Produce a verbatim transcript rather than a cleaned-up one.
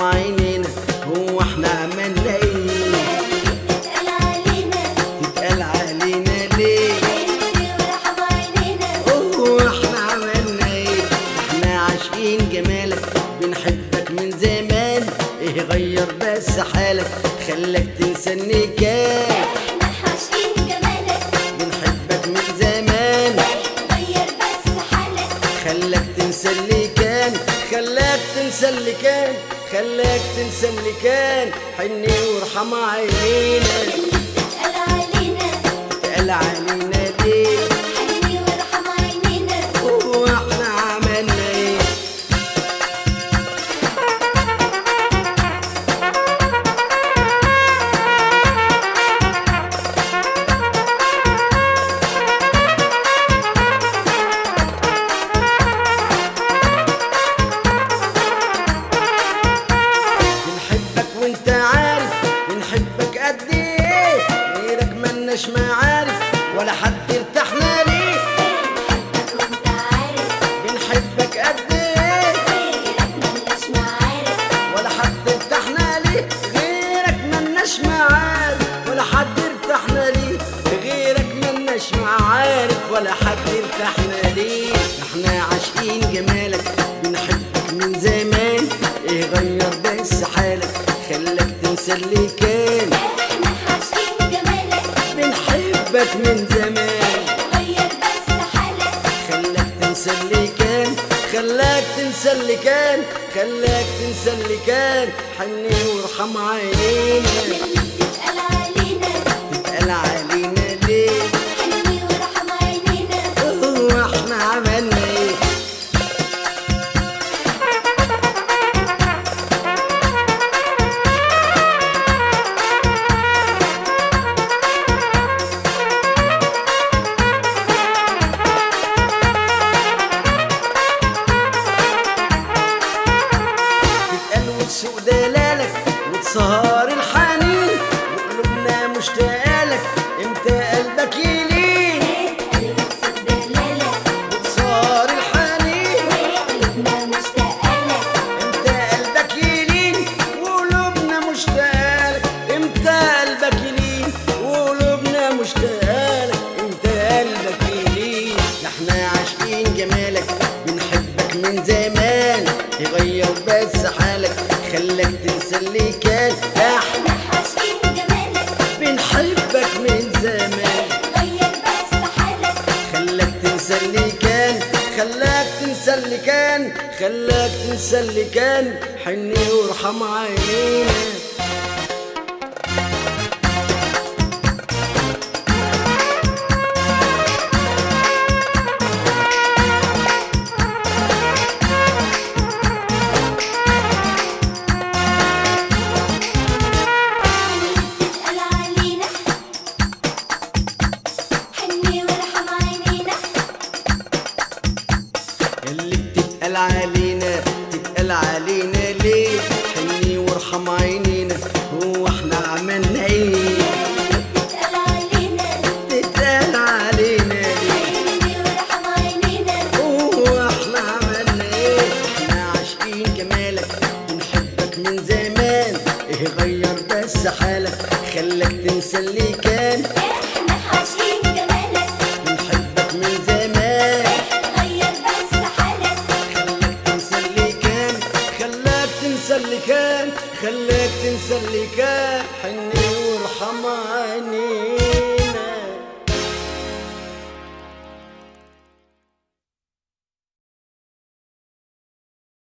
وارحم عينينا، هو احنا عملنا ايه؟ تتقال علينا تتقال علينا ليه؟ حني وارحم عينينا. هو احنا عملنا ايه؟ احنا عاشقين جمالك بنحبك من زمان، ايه غير بس حالك خلاك تنسى النكاح؟ احنا عاشقين جمالك بنحبك من زمان، غير بس حالك. خلاك تنسى اللي كان، خلاك تنسى اللي كان، خلاك تنسى اللي كان. حني وارحم عينينا. تتقال علينا تتقال علينا ليه؟ حني وارحم عينينا. هو احنا عملنا ايه؟ بنحبك وانت عارف بنحبك قد ايه، غيرك ملناش معارف ولا حد ارتحنا ليه. وانت عارف بنحبك قد ايه غيرك ملناش معارف. ولا حد ارتحنا ليه، غيرك ملناش معارف ولا حد ارتحنا ليه، غيرك ملناش معارف ولا حد ارتحنا ليه. احنا عاشقين جمالك بنحبك من زمان، ايه غير بس حالك خلاك تنسى اللي كان؟ احنا عاشقين جمالك بنحبك من زمان، غير بس حالك. خلاك تنسى اللي كان، خلاك تنسى اللي كان، خلاك تنسى اللي كان. حني وارحم عينينا. تتقال علينا تتقال علينا ليه؟ حني وارحم عينينا. هو احنا عملنا ايه؟ تتقال وتسوق دلالك وتسهر الحنين، وقلوبنا مشتاقة لك امتى قلبك يلين. قلبك صد دلالك وتسهر الحنين قلوبنا مشتاقة لك. امتى قلبك يلين، وقلوبنا مشتاقة لك امتى قلبك يلين، وقلوبنا مشتاقة لك امتى قلبك يلين. احنا عاشقين جمالك بنحبك من زمان، يغير بس حالك خلاك تنسى اللي كان. احنا عاشقين جمالك بنحبك من زمان، غير بس حالك. خلاك تنسى اللي كان، خلاك تنسى اللي كان، خلاك تنسى اللي كان. حني وارحم عينينا. تتقال علينا حني وارحم عينينا. اللي بتتقال علينا تتقال علينا ليه؟ حني وارحم عينينا، هو احنا عملنا ايه؟ تتقال علينا تتقال علينا ليه؟ حني وارحم عينينا. هو احنا عملنا ايه؟ احنا عاشقين جمالك بنحبك من زمان، ايه غير بس حالك خلاك تنسى اللي كان؟ احنا عاشقين جمالك بنحبك من زمان، غير بس حالك. خلاك تنسى اللي كان، خلاك تنسى اللي كان، خلاك تنسى اللي كان. حني وارحم عينينا.